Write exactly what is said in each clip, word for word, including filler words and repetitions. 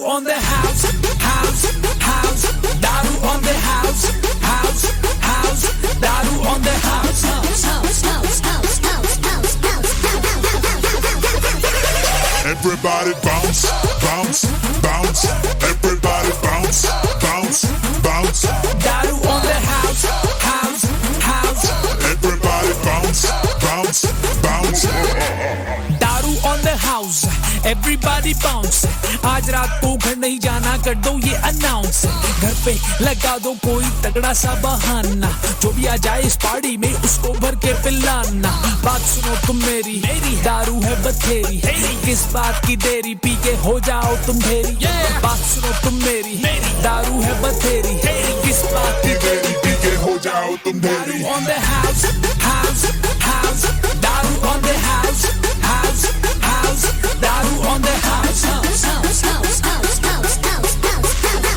on the house, house, house. Daru on the house, house, house. Daru on the house, house, house, house, house, house, house, house. Everybody bounce, bounce, bounce. Everybody bounce, bounce, bounce. Daru on the house, house, house. Everybody bounce, bounce, bounce. Daru on the house, everybody bounce. आज रात को घर नहीं जाना, कर दो ये announce. घर पे लगा दो कोई तगड़ा सा बहाना, जो भी आ जाए इस पार्टी में उसको भर के पिलाना. बात सुनो तुम मेरी, मेरी दारू है बथेरी. किस बात की देरी, पी के हो जाओ तुम ढेरी. बात सुनो तुम मेरी, मेरी दारू है बथेरी. किस बात की देरी, पी के हो जाओ तुम ढेरी. Daru on the house, house, house. Daru on the house, house, house. Daru on the house, house, house, house, house, house, house, house.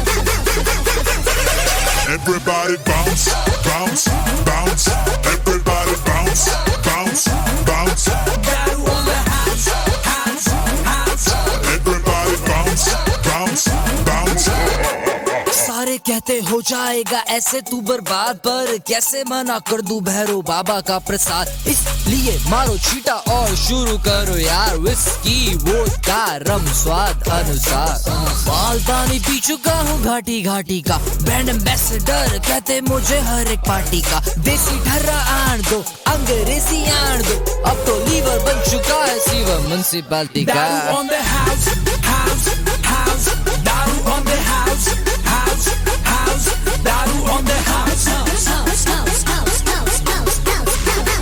Everybody bounce, bounce, bounce. Everybody bounce, bounce, bounce. Daru on the house, house, house. Everybody bounce, bounce, bounce. सारे कहते हो जाएगा ऐसे तू बर्बाद, पर कैसे मना कर दूं भैरो बाबा का प्रसाद. इसलिए मारो छीटा और शुरू करो यार. विस्की वोडका रम स्वाद अनुसार. बाल पानी पी चुका हूँ घाटी घाटी का. ब्रांड एम्बेसडर कहते मुझे हर एक पार्टी का. देसी ढर्रा आन दो, अंग्रेजी आन दो. अब तो लीवर बन चुका है सीवर म्युनिसिपैलिटी का. Daru on the house, house, house. Daru on the house, house, house. Daru on the house, house, house, house, house, house, house, house.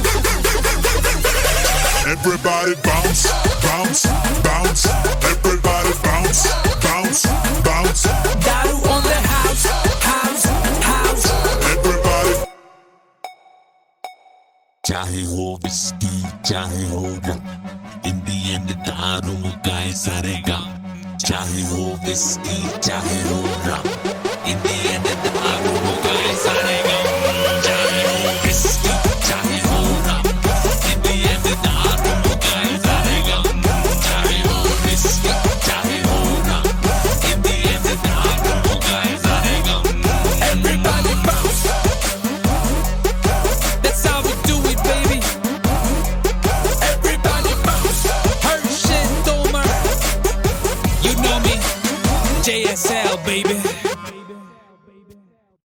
Everybody bounce, bounce, bounce. Everybody bounce, bounce, bounce. Daru on the house, house, house. Everybody. चाहे हो whisky चाहे हो रम, in the end दारू का ही सरेगा. चाहे हो whisky चाहे हो रम, in the